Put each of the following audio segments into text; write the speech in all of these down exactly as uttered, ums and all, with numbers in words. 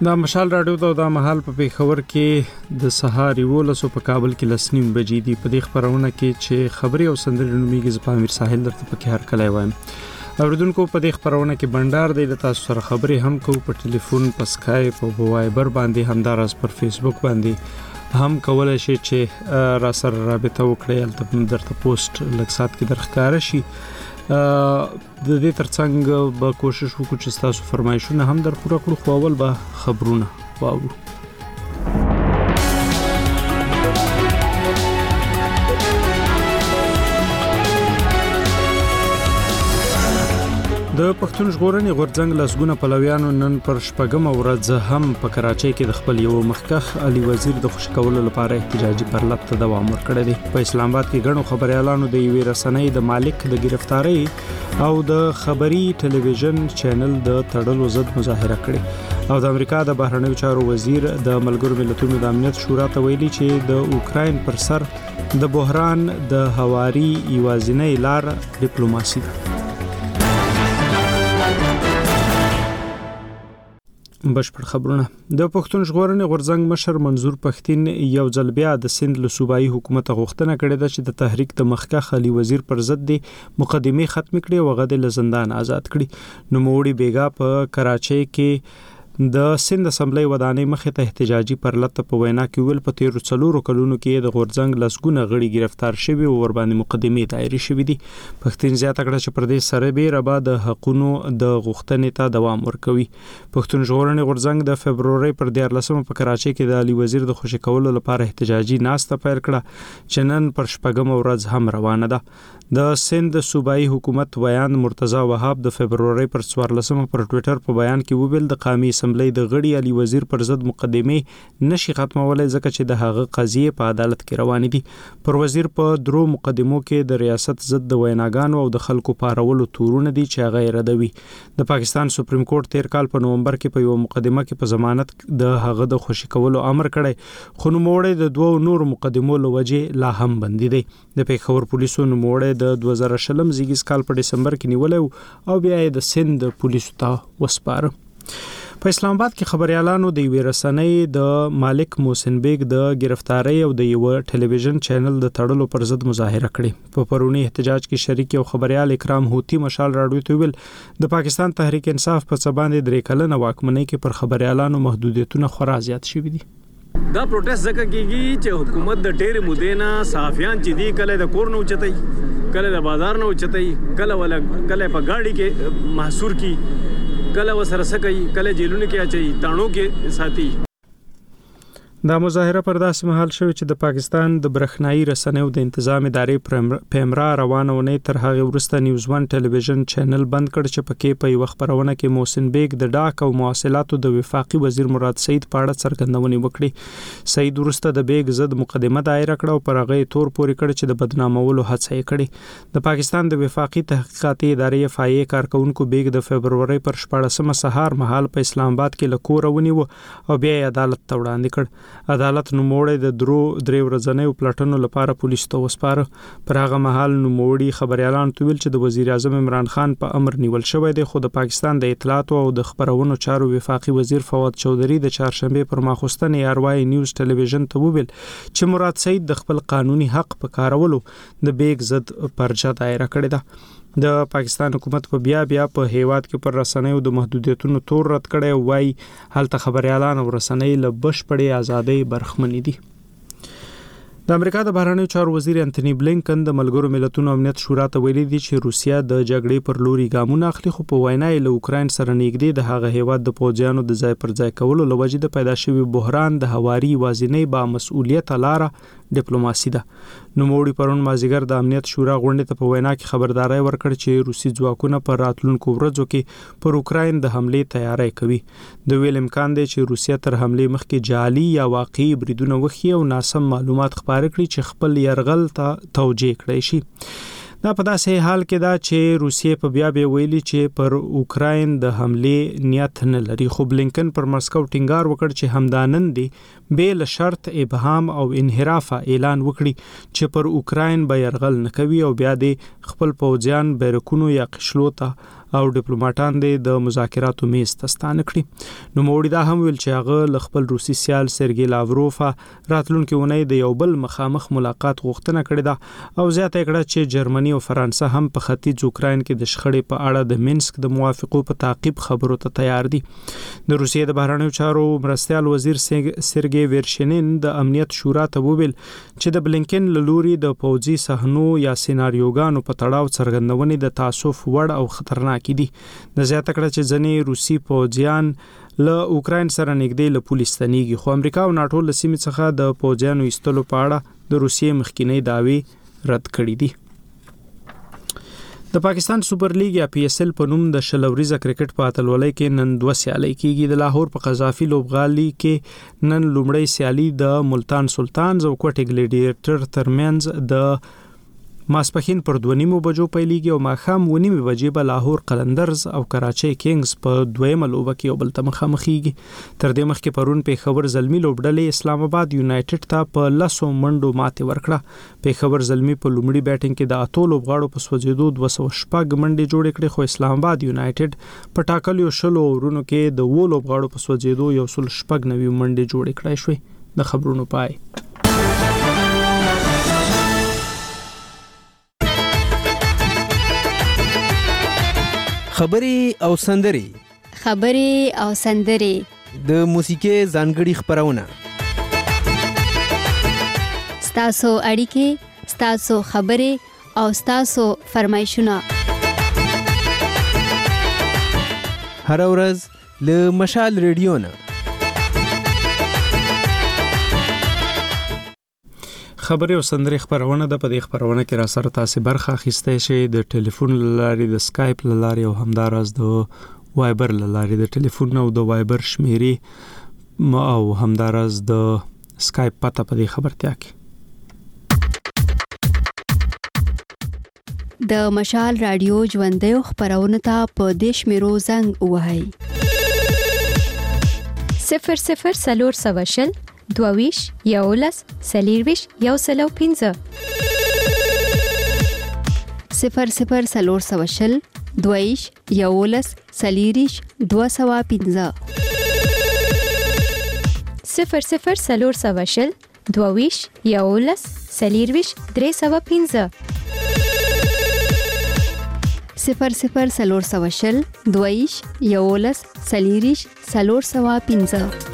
دا مشال راډیو ته دا مهال په پیښور کې د سهار یولسو په کابل کې لسنیم بجې دي. په دې خبرونه کې چې خبري او سندرې نوميږي ز پامیر ساحل درته پکې هر کله وایم. اوریدونکو په دې خبرونه کې بندر دی د تاسو سره خبري هم کو په ټلیفون، په اسکایپ او په وایبر باندې، همدارس پر فیسبوک باندې هم کولای شي چې را سره رابطه وکړئ. البته درته پوسټ لږ سات کې درښکاره شي. د دې ترڅنګ به کوشش وکړو چې تاسو فرمایشونه هم در پوره کړو، خو اول به خبرونه واورو. د پښتون ژغورنې غورځنګ لسګونه پلویانو نن پر شپږم ورځ هم په کراچۍ کې د خپل یو مخکخ علي وزیر د خوشی کولو لپاره احتجاجي پرلط ته دوام ورکړی دی. په اسلام آباد کې غنو خبريالانو د یوې رسنۍ د مالک د گرفتاری او د خبري ټلویزیون چینل د تړلو ضد مظاهره کړې او د امریکا د بهرنیو چارو وزیر د ملګرو ملتونو د امنیت شورا ته ویلي چې د اوکراین پر سر د بحران د هواري یوازینۍ لار ډیپلوماسي ده. بشپړ خبرونه. د پښتون ژغورنې غورځنګ مشر منظور پښتين یو ځل بیا د سند له صوبایي حکومت غوښتنه کړې ده چې د تحریک د مخکخ علي وزیر پر ضد د مقدمه ختم کړي او غد له زندان آزاد کړي. نو موړي بیګا په کراچۍ کې د سند اسمبلی ودانې مخې ته احتجاجي پرلط په وینا کې ویل په تیر څلورو کلونو کې د غورځنګ لسګونه غړي گرفتار شوي او ور باندې مقدمه دایره شوې دي. پښتون زیاته کړه چې پر دې سره به ربا د حقونو د غوښتنې ته دوام ورکوي. پښتون ژغورنې غورځنګ د فبرवरी پر دیارلسمه په کراچۍ کې د علي وزیر د خوشی کولو لپاره احتجاجي ناسته پیل کړه چې نن پر شپږم ورځ هم روانه ده. د سند صوبایي حکومت ویان مرتضی وهاب د فبرवरी پر څوارلسمه پر ټوئیټر په بیان کې وویل د قومي اسمبلی د غړي علي وزیر پر ضد مقدمه نشي ختمولای ځکه چې د هغه قضیه په عدالت کې روان دي. پر وزیر په درو مقدمو کې د ریاست ضد د ویناګانو او د خلکو پارولو تورونه دي چې هغه ردوي. د پاکستان سپریم کورټ تیر کال په نومبر کې په یو مقدمه کې په ضمانت د هغه د خوشی کولو امر کړی، خو نو موړې د دوه نور مقدمو لوجه لا هم بندي دي. د پیښور پولیسو نو موړې د دوه زره شلم زیږیز کال په دسمبر کې نیولې او بیا د سند پولیسو ته وسپاره. په اسلام آباد کې خبريالانو د یوې رسنۍ د مالک محسن بیگ د گرفتاری او د یو ټلویزیون چینل د تړلو پر ضد مظاهره کړې. په پرونی احتجاج کې شریک او خبريال اکرام هوتی مشال راډیو ته ویل د پاکستان تحریک انصاف په څباندې درې کلنه واکمنۍ کې پر خبريالانو محدودیتونه خورا زیات شوي دي. دا پروټیست ځکه کیږي چې حکومت د ډېر مودې نه صحافیان چې دی کله د کور نه اوچتای، کله د بازار نه اوچتای، کله ولا کله په گاډي کې محصور کی، کله وسره سکي، کله جیلونه کې اچي، تانو کې ساتي. دا مظاهره پر داسې مهال شوی چې د پاکستان د برخنایي رسنیو د تنظیم ادارې پیمرا روانونه تر هغه وروسته نیوز ون ټلویزیون چینل بند کړ چې پکې په یو خبرونه کې محسن بیگ د ډاک او مواصلاتو د وفاقي وزیر مراد سعید په اړه څرګندونه وکړه. سعید وروسته د بیگ ضد مقدمه دایره کړه او پر هغه تور پورې کړ چې د بدنامولو هڅه یې کړې. د پاکستان د وفاقي تحقیقاتي ادارې اف ای ای کارکونکو بیگ د فبرवरी پر شپږمه سهار مهال په اسلام آباد کې لکور ونیو او بیا عدالت ته وړاندې کړ. عدالت نوموړی د درو درې ورځنیو پلټنو لپاره پولیس ته وسپاره. پر هغه مهال نوموړی خبريالان تویل چې د وزیر اعظم عمران خان په امر نیول شوی دی، خو د پاکستان د اطلاعات او د خبرونو چارو وفاقي وزیر فواد چودھری د چهارشنبه پر ماخوستن ارواي نیوز ټلویزیون ته وویل چې مراد سعید د خپل قانوني حق په کارولو د بیگ ضد پرچا دایره کړې ده. د پاکستان حکومت په بیا بیا په هیواد کې پر رسنیو د محدودیتونو تور رد کړي او وايي هلته خبريالان او رسنۍ له بشپړې ازادۍ برخمن دي. د امریکا د بهرنیو چارو وزیر انټونی بلینکن د ملګرو ملتونو امنیت شورا ته ویلي دي چې روسیا د جګړې پر لوري ګامونه اخلي، خو په وینا یې له اوکراین سره نږدې د هغه هیواد د پوځیانو د ځای پر ځای کولو لوجې د پیدا شوی بحران د هواري وازنۍ با مسؤلیت لاره ډیپلوماسي ده. نو موړي پرون مازیګر د امنیت شورا غونډې ته په وینا کې خبرداري ورکړ چې روسي ځواکونه پر راتلونکو ورځو کې پر اوکراین د حمله تیاری کوي. د ویل امکان دی چې روسیا تر حمله مخکې جعلي یا واقعي بریدونه وخی او ناسم معلومات خپاره کړي چې خپل يرغل ته توجیه کړي شي. دا په داسې حال کې دا چې روسیې په بیا بیا ویلي چې پر اوکراین د حمله نیت نه لري، خو بلینکن پر مسکو ټینګار وکړ چې همدانن دي بل شرط ابهام او انحراف اعلان وکړي چې پر اوکراین به يرغل نه کوي او بیا د خپل پوځیان بیرکونو یا قشلو ته او ډیپلوماټان د مذاکراتو میز ته ستانه کړي. نو موړي دا هم ویل چې هغه ل خپل روسي سیال سرګي لاوروف راتلونکي ونې د یو بل مخامخ ملاقات غوښتنه کړې ده او زیاته کړه چې جرمني او فرانسه هم په ختیځ اوکراین کې د شخړې په اړه د مینسک د موافقو په تعقیب خبرو ته تیار دي. د روسیې د بهرنیو چارو مرستیال وزیر سرګي ورشنین د امنیت شورا ته وویل چې د بلینکن لوري د پوځي صحنو یا سيناريوګانو په تړاو څرګندونې د تاسف وړ او خطرناک دي. د زیاته کړه چې ځنې روسي پوځیان له اوکراین سره نږدې له پولیس تنيږي خو امریکا او ناتو له سیمې څخه د پوځیانو ایستلو په اړه د روسیې مخکینی داوی رد کړې دي. د پاکستان سوپر لیګ یا پی ایس ایل په نوم د شلوريزه کرکټ په اتلولۍ کې نن دوه سیالۍ کیږي. د لاهور په قذافي لوبغالي کې نن لومړی سیالي د ملتان سلطانز او کوټه ګلیډیټر ترمنځ د ماسپخین پر دوه نیمو بجو پیلېږي او ماښام و نیمې بجې به لاهور قلندرز او کراچۍ کینګز په دویمه لوبه کې یو بل ته مخامخېږي. تر دې مخکې پرون پیښور زلمی لوبډلې اسلام آباد یونایټډ ته په لسو منډو ماتې ورکړه. پیښور زلمی په لومړي بیټینګ کې د اتو لوبغاړو په سوځېدو دوه سوه شپږ منډې جوړې کړې خو اسلام آباد یونایټډ په ټاکلو شلو اورونو کې د وو لوبغاړو په سوځېدو یو سل شپږ نوي منډې جوړې کړې شوې. د خبرونو پای. خبري او سندري خبري او سندري د موسیقي ځانګړي خبرونه ستاسو اړیکې ستاسو خبري او ستاسو فرمایشونه هر ورځ له مشال ریډیو نه خبري او سندري خبرونه د پدې خبرونه کې را سره تاسو برخه اخیستئ شئ د ټلیفون لاري د سکایپ لاري او همدارس د وایبر لاري د ټلیفون او د وایبر شمیري او همدارس د سکایپ پته په دې خبرتیا کې د مشال رادیو ژوندۍ خبرونه ته په دیش میرو زنګ وهاي صفر صفر سلور سواشل دوویش یولس سلیرویش یو سلو پینځه صفر صفر سلور سواشل دوویش یولس سلیریش دو سوا پینځه صفر صفر سلور سواشل دوویش یولس سلیرویش درې سوا پینځه صفر صفر سلور سواشل دوویش یولس سلیریش سلور سوا پینځه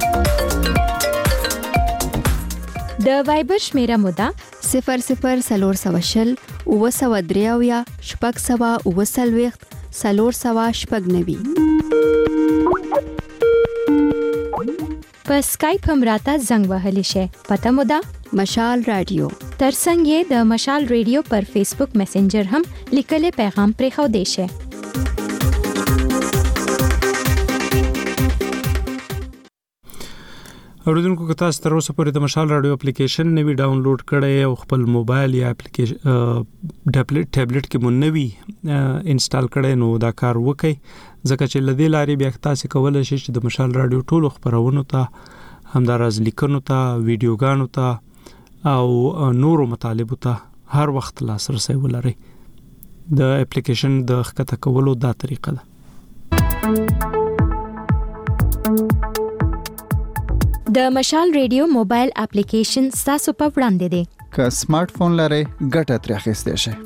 د وایبر شمیره مودا صفر صفر سلور سواشل او سوا دریاویا شپږ سوا او سلويخت سلور سوا شپږ نوي په سکایپ هم راته زنګ وهلی شي. پته مودا مشال رادیو ترڅنګ یې د مشال رادیو پر فیسبوک میسنجر هم لیکل پیغام پرې خو دی شي. اوریدونکو که تاسو تر اوسه پورې د مشال رادیو اپلیکیشن نوی ډاونلوډ کړئ او خپل موبایل یا اپلیکیشن ټابلیټ ټابلیټ کې مون نوی انسټال کړئ نو دا کار وکړئ ځکه چې لدې لارې بیا تاسو کولای شئ چې د مشال رادیو ټولو خبرونو ته همدارس لیکنو ته ویډیوګانو ته او نورو مطالبو ته هر وخت لاسرسي ولرئ. د اپلیکیشن د ښکته کولو دا طریقه ده. د مشال ریډیو موبایل اپلیکیشن تاسو په وړاندې دی. که سمارټ فون لرئ ګټه ترې اخیستئ شئ.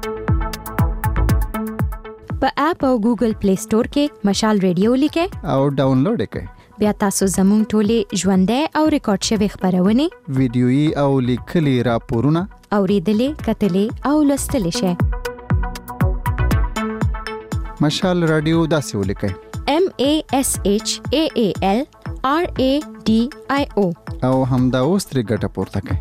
په اپ او ګوګل پلی سٹور کې مشال ریډیو لیکئ او ډاونلوډ یې کړئ. بیا تاسو زموږ ټولې ژوندۍ او ریکارډ شوی خبرونه ویډیويي او لیکلي راپورونه اوریدلې کتلې او لوستلې شئ. مشال رادیو داسې ولیکئ M A S H A A L R A D I O او همدا اوس ترې ګټه پورته کړئ.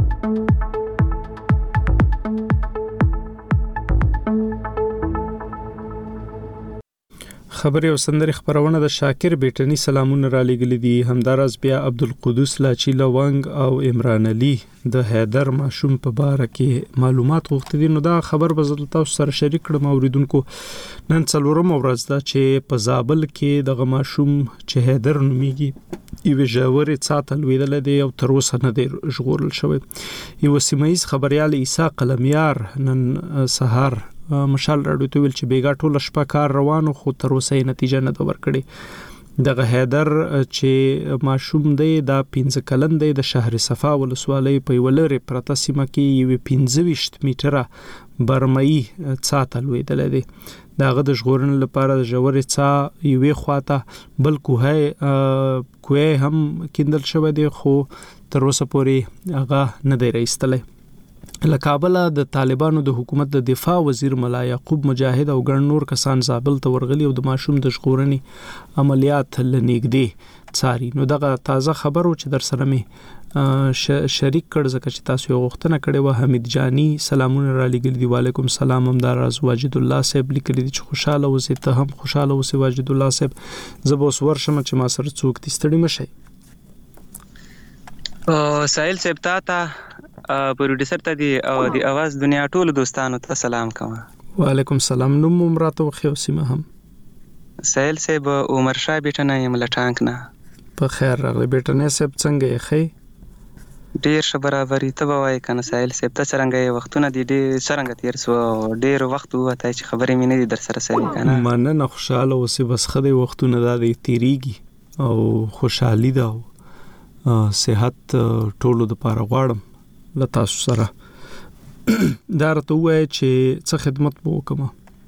خبري او سندري خبرونه د شاکر بیٹنی سلامونه را لګل دي. همدارس بیا عبدالقدوس لاچی لونګ او عمران علي د حیدر ماشوم په باره کې معلومات غوښتي دي. نو دا خبر به زه تاسو سره شریک کړم اوریدونکو. نن څلورم ورځ ده چې په زابل کې د ماشوم چې حیدر نوميږي یو ژورې څاته لویدل دي او تر اوسه نه دی ژغورل شوی. یو سیمایي خبريال عیسی قلمیار نن سهار مشال راډیو ته ویل چې بیګا ټول شپه کار روانو خو تر اوسه نتیجه نه ورکړي. دغه حیدر چې ماشوم دی دا پنځه کلن دی د شهر صفا ولسوالۍ په ولر پرته سیمه کې یو پنځه ویشت میټره برمایي څاته لویدل دی. داغه د ژغورن لپاره د جوړې څا یوې خواته بل کوه کوه هم کیندل شوی دی خو تر اوسه پورې هغه نه دی راستلی. له کابل د طالبانو د حکومت د دفاع وزیر ملا یعقوب مجاهد او ګڼ نور کسان زابل ته ورغلي او د ماشوم د ژغورنې عملیات لنیږدې څاري. نو دغه تازه خبرو چې در سره مې شریک کړ ځکه چې تاسو یو غوښتنه کړې و. حمید جانی سلامونه را لګل دی. وعلیکم السلام. همدار راز واجد الله صاحب لیکلی چې خوشاله اوسئ، ته هم خوشاله اوسئ واجد الله صاحب. زه به اوس ورشم چې ما سره څوک دي، ستړي مشئ. ساحل صاحب تا ته پروډوسر ته دی او د اواز دنیا ټول دوستانو ته سلام کوم. وعلیکم السلام. نوم مراته خو سیمه هم ساحل صاحب عمر شاه بیٹنه یم لټانک نه. په خیر راغلی بیٹنه صاحب، څنګه یې خې؟ ډیر ښه برابرۍ ته به وایې کنه ساحل صاحب. ته څرنګه یې وختونه دي ډېر څرنګه تیر سو ډیر وخت وته چې خبرې مې نه دي در سره سوي کنه. مننه، خوشاله اوسې بس خدای وختونه دا دی تیریږي او خوشحالي ده او صحت ټولو د پاره غواړم له تاسو سره. دا راته وایي چې څه خدمت به وکړم.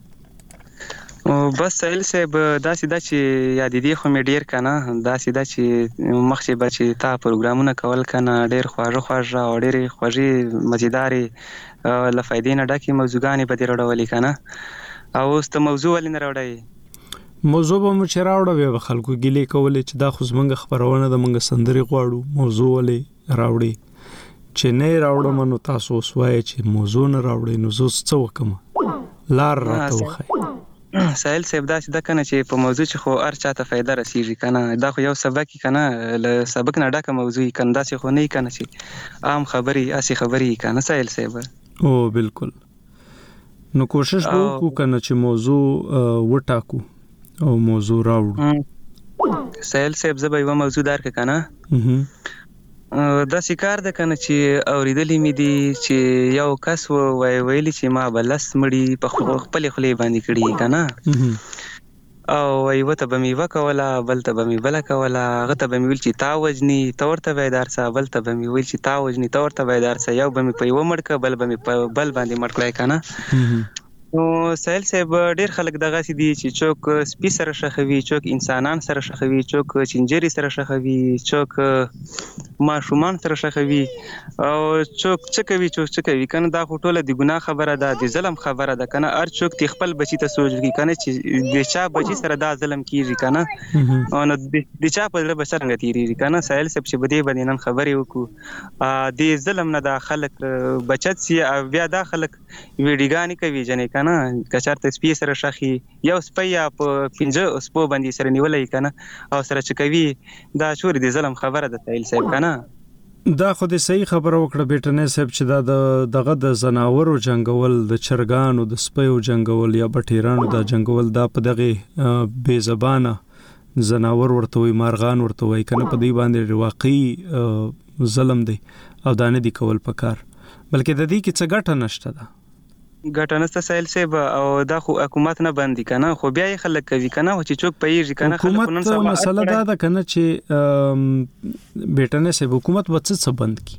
بس ساحل صاحب داسې دا چې یاد دي خو مې ډیر کنه داسې دا چې مخکې به چې تا پروګرامونه کول کنه ډیر خواږه خواږه او ډیر خوږې مزیدارې له فایدې نه ډکې موضوعګانې به دې راوړولې کنه. او اوس ته موضوع ولې نه راوړی؟ موضوع به مو چې راوړه به خلکو ګیلې کولې چې دا خو زمونږ خپرونه د مونږ سندرې غواړو، موضوع ولې راوړي؟ چې نه راوړم نو تاسو اوس وایي چې موضوع نه راوړي، نو زه څه وکم؟ لار راته وښایي. ساحل صاحب داسې ده کنه چې په موضوع چې خو هر چاته فایده رسیږي کنه. دا خو یو سبق کنه له سبق نه ډکه موضوع کنه. داسې خو نه کنه چې عام خبرې اسی خبرې کنه ساحل صاحب. او بالکل. نو کوشش وکړو کنه چې موضوع وټاکو او موضوع راوړو. ساحل صاحب زه به یو موضوع درک کنه. دا سکار ده کنه چې اوریدلې مې دي چې یو کس وای ویلي چې ما بلس مړی په خپل خلې باندې کړی کنه او وای وته به مې وکولا بل ته به مې بل کولا هغه ته به مې ویل چې تا وجني تورته ویدار سا بل ته به مې ویل چې تا وجني تورته ویدار سا یو به مې په یو مړ ک بل به مې په بل باندې مړ کړای کنه. نو ساحل صاحب ډیر خلک دغه سي دي چې چوک سپي سره شخوي، چوک انسانان سره شخوي، چوک چنجري سره شخوي، چوک ماشومان سره شخوي او چوک چکوي چوک چکوي کنه. دا ټوله د ګناه خبره ده، د ظلم خبره ده کنه. هر چوک تی خپل بچی ته سوچ کی کنه چې د چا بچی سره دا ظلم کیږي کنه او نو د چا په لور بسرنګ تیریږي کنه. ساحل صاحب چې بده باندې نن خبرې وکړو د ظلم نه دا خلک بچت سي بیا دا خلک ویډیګانی کوي جنې کنه. کچارته سپي سره شخي یو سپي په پنځه سپو باندې سره نیولای کنه او سره چکوي. دا شور دي ظلم خبره ده ساحل صاحب کنه. دا خو دې صحیح خبره وکړه بیٹنه صاحب چې دا د دغه د زناورو جنگول، د چرګانو د سپیو جنگول یا بټیرانو د جنگول دا په دغه بے زبانه زناور ورته وي، مارغان ورته وي کنه. په دې باندې واقعي ظلم دی او دا نه دی کول پکار، بلکې د دې کې څه ګټه نشته ده. ګټه نشته ساحل صاحب او دا خو حکومت نه بندي کنه خو بیا یې خلک کوي کنه چې چوک پیږي کنه. خلک نن سبا مسله دا ده کنه چې بیٹنه صاحب حکومت وڅ څه بند کی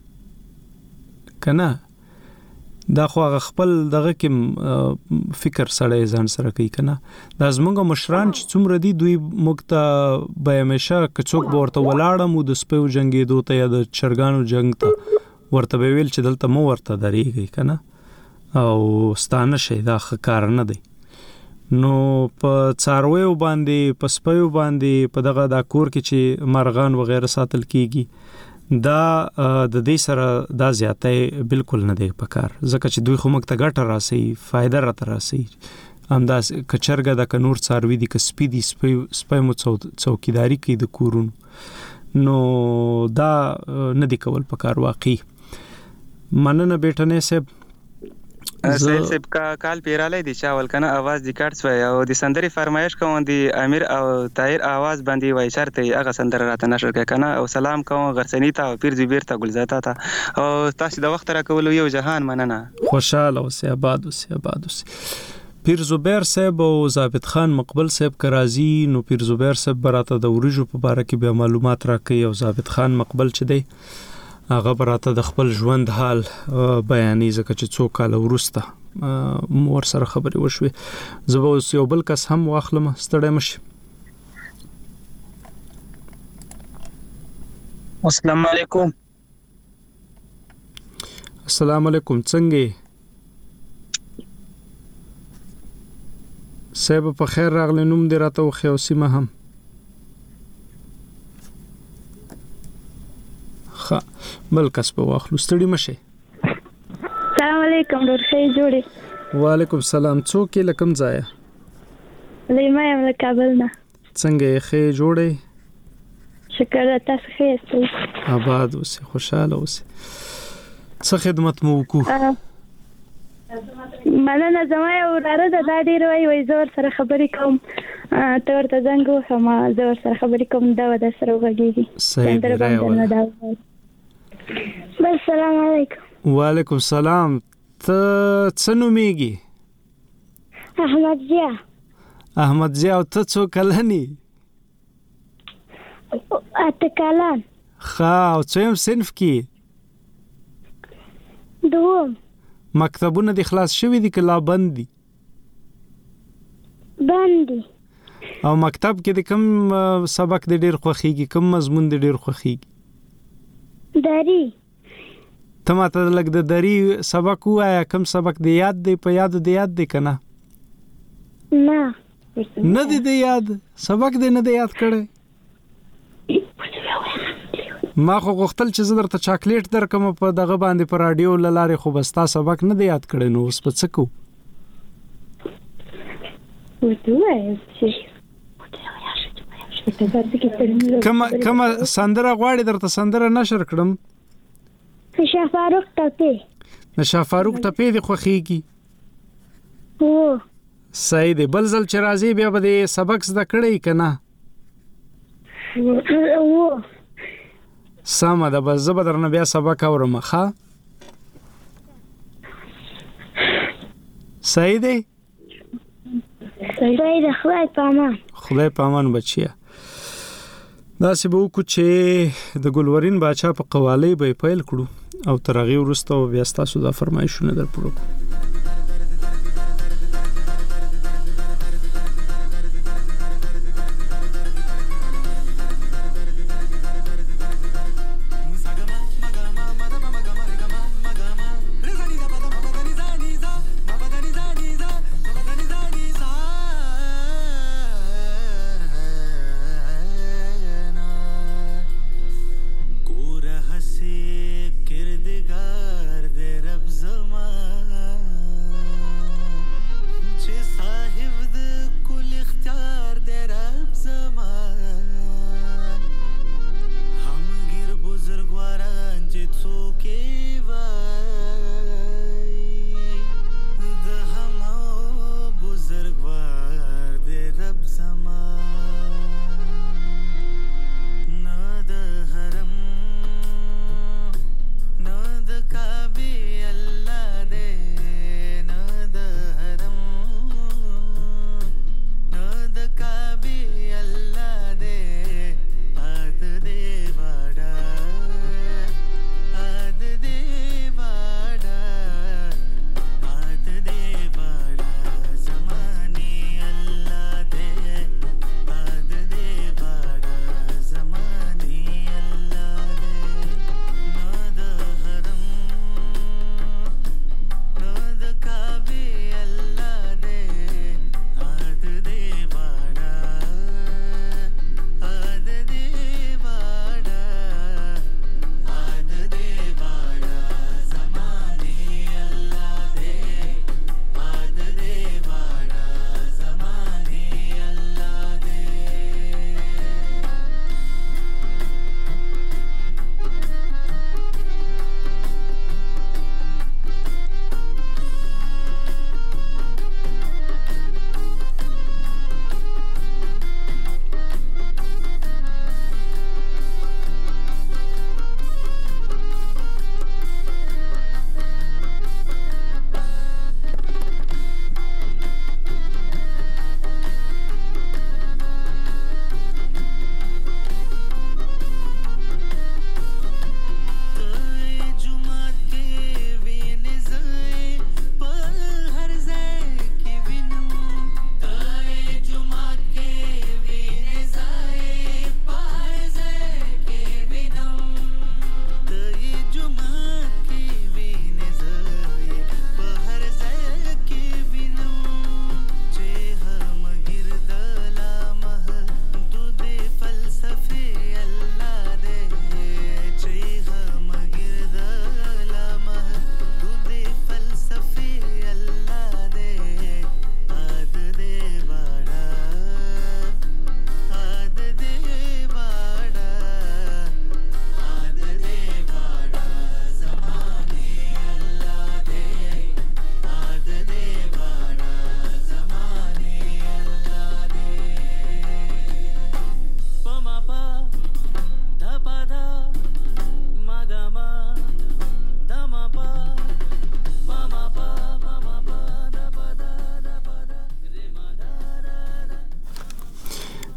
کنه. دا خو خپل دغه کې فکر سړی ځان سره کوي کنه. دا زمونږ مشران چې څومره دي دوی مکته به همیشه کڅوک ورته ولاړم د سپیو جنگي دوته یا د چرګانو جنگ ته ورته ویل چې دلته مو ورته درېږي کنه او ستانه شي. دا ښکار نه دی. نو په څارویو باندې په سپیو باندې په دغه د کور کې چې مرغان وغیرہ ساتل کیږي دا د دې سره دا زیاتې بالکل نه دی پکار، ځکه چې دوی خو موږ ته ګټه راسي، فائدہ راته راسي. همداس کچرګه د کنور څاروي دي ک سپي دي سپي سپي مو څوکیداری کوي د کورونو. نو دا نه دی کول پکار واقعي. مننه بیٹنه صاحب. سید صاحب کا کال پیراله دي چاول کنه आवाज د کارت وای او د سندري فرمایش کوم دی امیر او طاهر आवाज باندې وای شرط هغه سندر راته نشر کنه او سلام کوم غرسنی ته او پیر زبیر ته ګلزاتا ته او تاسو د وخت را کول یو جهان مننه خوشاله اوسه آباد اوسه آباد اوسه پیر زبیر صاحب او ثابت خان مقبل صاحب کرازی نو پیر زبیر صاحب براته د ورجو په باره کې به معلومات راکړي او ثابت خان مقبل چې دی هغه براته د خپل ژوند حال بیانې ځکه چې څو کال وروسته مور سره خبرې وشوې زه به اوس یو بل کس هم واخلم ستړی مشي السلام علیکم السلام علیکم څنګه صاحب په خیر راغلی نوم دې راته وښیه او سیمه هم ښه بل کس به واخلو ستړي مشئ السلام علیکم ډور ښه جوړې وعلیکم السلام څوک یې له کوم ځایه لیما یم له کابل نه څنګه یې ښې جوړې شکر تاسو ښه یاستئ آباد اوسئ خوشحاله اوسئ څه خدمت مو وکړو مننه زما یو وراره ده دا ډېر وایي وایي زه ورسره خبرې کوم ته ورته زنګ ووهم زه ورسره خبرې کوم دا به درسره وغږېږي صحیح دی راوله بس سلام علیکم وعلیکم السلام ته څه نومېږي احمد ضیا احمد ضیا او ته څو کلن یې اته کلن ښه او څویم صنف کې دوم مکتبونه دې خلاص شوي دي که لا بند دي بند دي او مکتب کې د کوم سبق دې ډېر خوښېږي کوم مضمون دې ډېر خوښېږي دري ته ماته لږ د دري سبق ووایه کوم سبق دې یاد دی په یادو دې یاد دی که نه نه نه دی دې یاد سبق دې نه دی یاد کړی ما خو غوښتل چې زه درته چاکلیټ درکم په دغه باندې په راډیو له لارې خو به ستا سبق نه دی یاد کړی نو اوس به څه کوو کومه سندره غواړې درته سندره نشر کړم نشا فاروق ټپې نشا فاروق ټپې دې خوښېږي هو صحیح دی بل ځل چې راځې بیا به دې سبق زده کړی که نه هو سمه ده بس زه به درنه بیا سبق اورم ښه صحیح دی صحیح ده خدای په امان خدای په امان بچیه داسې به وکړو چې د ګلورین باچا په قوالۍ به یې پیل کړو او تر هغې وروسته بیا ستاسو دا فرمایشونه در پوره کړو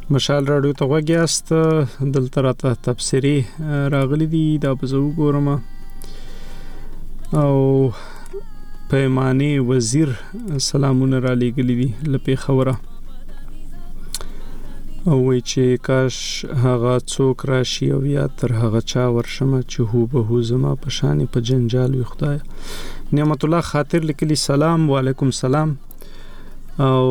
مشال رادیو ته وګیاست دلته راته تفسیری راغلی دی دا به زه وګورم او پیمانه وزیر سلامونه را لېږلي دي له پېښوره او وایي چې کاش هغه څوک راشي او یا تر هغه چا ورشمه چې هوبهو زما په شانې په جنجال وي خدایه. نعمت الله خاطر لیکلي سلام وعلیکم سلام. او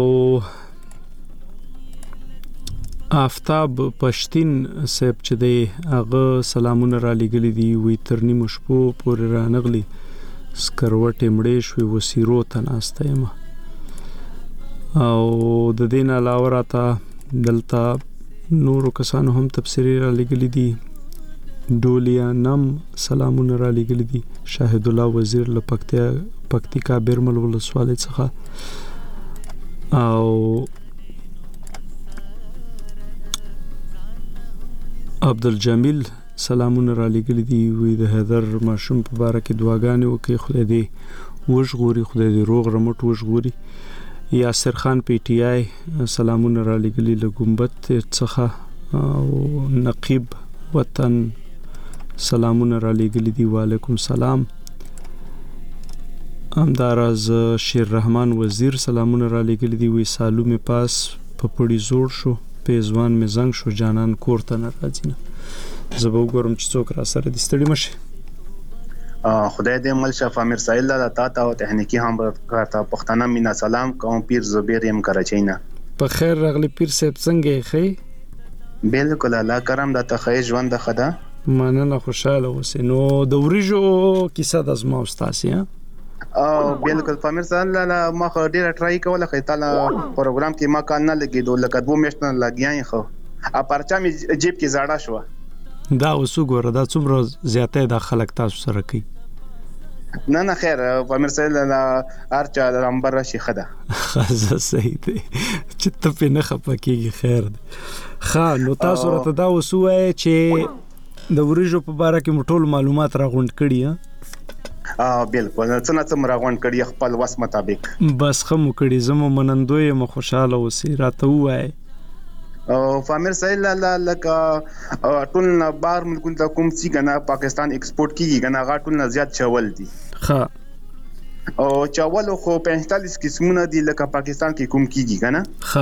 آفتاب پښتين صاحب چې دی هغه سلامونه را لېږلي دي وی تر نیمو شپو پورې رانغلي سکروټې مړې شوې وسیرو ته ناسته یم او د دې نه علاوه راته دلته نورو کسانو هم تفسیري را لېږلي دي. ډولیا نم سلامونه را لېږلي دي شاهد الله وزیر له پکتیا پکتیکا بیرمل ولسوالۍ څخه او عبدالجمیل سلامونه را لېږلي دي وی د حیدر ماشوم په باره کې دعاګانې وکړي خدای دې وژغوري خدای دې روغ رمټ وژغوري. یاسر خان پی ټی آی سلامونه را لېږلي له ګمبت څخه او نقیب وطن سلامونه را لېږلي دي وعلیکم سلام. همداراز شیر رحمان وزیر سلامونه را لېږلي دي وی سالو می پاس په پړی زوړ شو پیزوان می زنګ شو جانان کور ته نه راځي نه زه به وګورم چې څوک را سره دي ستړي مشي. خدای دې مل شف امیر سایل الله تا ته او تخنیکی هم ورته پښتنه مینا سلام کوم پیر زبیر يم کراچۍ نه. په خیر راغلی پیر صاحب څنګه خې؟ بالکل الله کرم د تخې ژوند د خدا مننه خوشاله اوسې. نو د وریجو کیسه د زما استاسي ها او بالکل پامیر سان لا ما خو ډیر ټرای کوله خو تعالی پروګرام کې ما کار نه لګیدو لکه دوه میاشتې نه لګیاي خو ا پرچا می جیب کې زړه شو دا اوسو ګوره دا څومره زیاته د خلک تاسو سره کوي نه نه خیر پامیر سان لا ارچا نمبر شي خدا خزه صحیح دی چې ته په نه خپکیږي خیر دی ښه نو تاسو راته دا اوسو چې د وریجو په اړه کې مټول معلومات راغونډ کړی ها ا بالکل څنګه څومره غون کړی خپل وس مطابق بس خمو کړی زمو منندوی مو خوشاله اوسې راته وای او فامر سایل لا لکه ټول بار ملکونه کوم چې کنه پاکستان ایکسپورټ کیږي کنه غاټول نه زیات چاول دي ښه او چاول خو پنځه قسمونه دي لکه پاکستان کې کوم کیږي کنه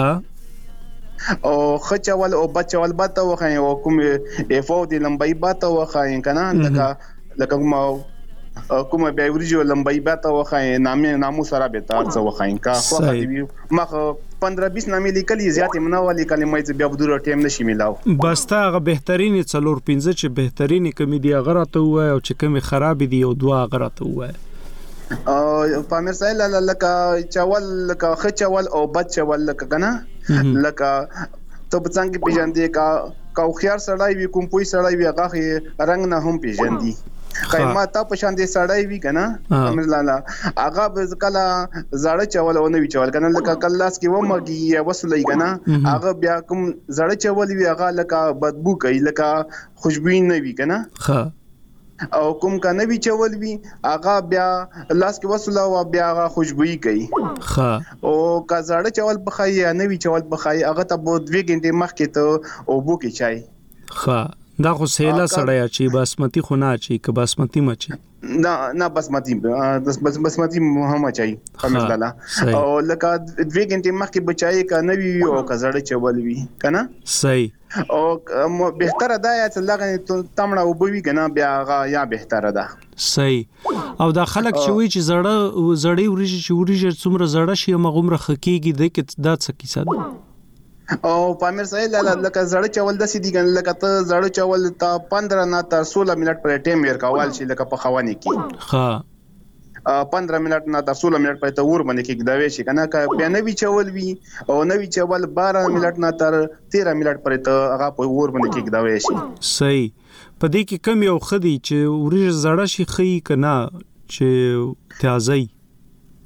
ښه او خچاول او بچاول باته وخاین او کوم افو دي لمبای باته وخاین کنه لکه لکه کوم کومه بیا ورجو لمبای باته وخاین نامې نامو سره به تار څه وخاین کا خو دې مخ پندرہ بیس نامې لیکلي زیاتې مناولي کلمې چې بیا بدور ټیم نشي ملاو بس تا هغه بهترینی څلور پنځه چې بهترینی کمی دی هغه راته وای او چې کمی خراب دي او دوا هغه راته وای او پامیر سایل لکه چاول لکه خچاول او بچاول لکه کنه لکه ته څنګه پیژندې کا کا خيار سړای وي کوم پوي سړای وي هغه رنگ نه هم پیژندې قیمه تا په شان دي سړای وی کنه امر لاله هغه به کله زړه چول او نه وی چول کنه لکه کلاس کې و مګي وسلې کنه هغه بیا کوم زړه چول وی هغه لکه بدبو کوي لکه خوشبو نه وی کنه ها او کوم کنه وی چول وی هغه بیا لاس کې وسله او بیا هغه خوشبوئی کوي ها او کا زړه چول بخای نه وی چول بخای هغه ته بو دوه غنټه مخکې ته او بو کې چای ها دا خو سهيله سړیا چې باسمتي خو نه چي که باسمتي مچي نه نه باسمتي د باسمتي هم چي خامسلا او لکه دوه غنټه مخکې بچای کا نوی او کا زړه چول وی کنه صحیح او بهتره ده چې لغه تمړه وبوي کنه بیا غا یا بهتره ده صحیح او دا خلک چې وی چې زړه زړې وريږي چې وريږي څومره زړه شي مغمره خکېږي د کې دا څه کیسه ده او پامیر سایل لکه زړه چول د سیدی ګن لکه ته زړه چول ته پندرہ نه تر سولہ منټ پر ټیم ور کول شي لکه په خوانی کې ها پندرہ منټ نه تر سولہ منټ پر ته ور باندې کې دا وی شي کنه که بیا نوی چول وی او نوی چول بارہ منټ نه تر تیرہ منټ پر ته هغه په ور باندې کې دا وی شي صحیح په دې کې کم یو خدي چې ورې زړه شي خې کنا چې تازه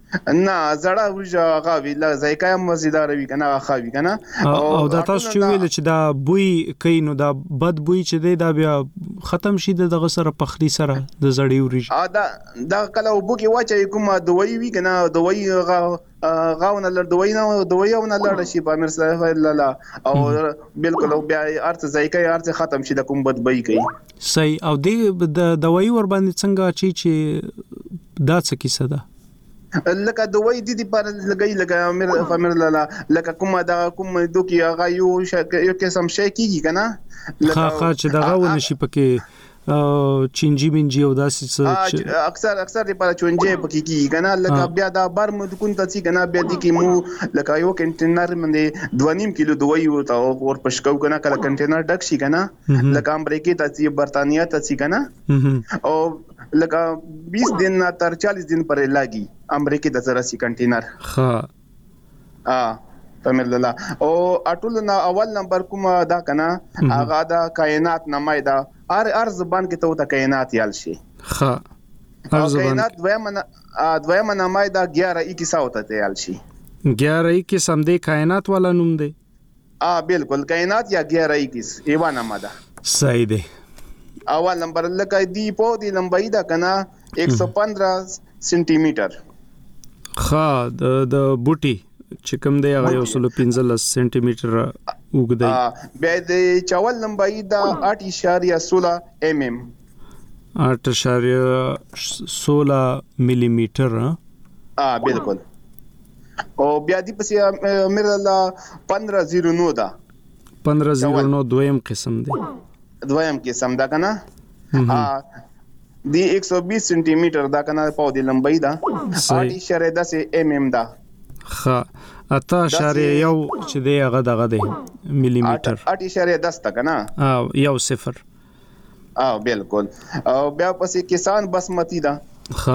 نه زړه ورجه غاوی لا ذایقه مزیدار وي کنه غاوی کنه او دا تاسو چې ویل چې دا بوی کین نو دا بد بوی چې دی دا بیا ختم شي د دغه سره پخلی سره د زړی ورج ا دا دا کله وبو کې واچي کومه دوی وی کنه دوی غا غاونه لر دوی نه دوی نه لر شي په امر صاحب لا او بالکل بیا ارته ذایقه ارته ختم شي د کوم بد بوی کوي صحیح او د دوی ور باندې څنګه چی چې دا څه کیسه ده لکه دوی دي دي پر لګي لکه امر امر لاله لکه کومه دا کوم دوکي هغه یو یو قسم شي کیږي کنه خا خا چې دغه ونشي پکې چینجی منجی او داسې اکثر اکثر په چونجي پکې کیږي کنه لکه بیا دا بار مو کوم ته کنه بیا دي کې مو لکه یو کنټینر باندې دوه نیم کیلو دوی ورته ور پښکو کنه کله کنټینر ډک شي کنه لکه امریکا ته برتانیا ته کنه او لکه بیس دن نه تر چالیس دن پرې لاګي امریکا د زرا سي کنټینر ها ا تمل الله او اټول نه اول نمبر کوم دا کنه هغه دا کائنات نمای دا ار ار زبان کې ته د کائنات یال شي ها ار زبان کائنات دویمه دویمه نمای دا اګیارہ اکیس ته یال شي اګیارہ اکیس هم دی کائنات والا نوم دی ا بالکل کائنات یا اګیارہ اکیس ایوا نما دا صحیح دی اول نمبر لکه دی په دی لمبای دا کنه ایک سو پندرہ سنټي میټر خا د د بوټي چې کوم دی هغه یو سل پنځلس سنټي میټر وګدای بیا د چاول لمبای دا آٹھ اشاریه سولہ ایم ایم آٹھ اشاریه سولہ ملی میټر ا بالکل او بیا دی پسې میرلا پندرہ زیرو نو دا پندرہ زیرو نو دویم قسم دی دویم قسم دا کنه ا دی ایک سو بیس سنټي میټر دا کنه په دی لمبای دا آٹھ اشاریه دس ایم ایم دا خا اته اشاریه یو چې دی هغه دغه دی ملی میټر آٹھ اشاریه دس تا کنه ا یو صفر ا بالکل او بیا پسې کسان بسمتی دا خا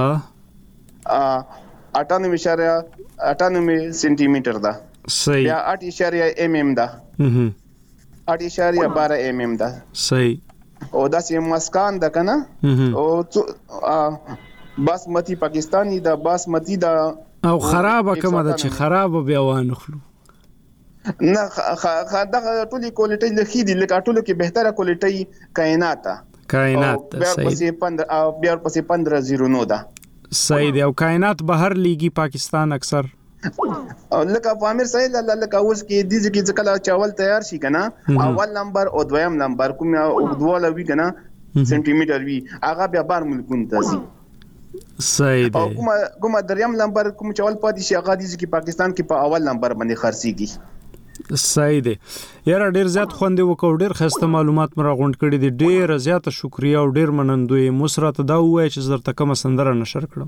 ا اٹھانوے اشاریه اٹھانوے سنټي میټر دا صحیح بیا آٹھ اشاریه ایم ایم دا هم آٹھ اشاریه بارہ ایم ایم دا صحیح او داسې مسکان دا کنه او باسمتی پاکستانی دا باسمتی دا او خراب کومه ده چې خراب بیا وانخلو نه دا ټولي کوالټي لخي دي لکه ټولو کې بهتره کوالټي کائنات کائنات بیا پسې پندرہ بیا پسې پندرہ زیرو نو دا صحیح دی او کائنات بهر لیږي پاکستان اکثر لکه پامیر صحیح لکه اوس کې د دې کې کله چاول تیار شي کنه اول نمبر او دویم نمبر کوم دوه لوي کنه سنټي میټر وی هغه بیا بار ملکون تاسي صحیح دی کوم کوم دریم نمبر کوم چاول پاتې شي هغه د دې کې پاکستان کې په اول نمبر باندې خرڅيږي صحیح دی یاره ډیر زیات خوند وکړ ډیر خسته معلومات مر غونډ کړي دي ډیر زیات شکریا او ډیر منندوی مسرت دا وای چې زرته کوم سندره نشر کړم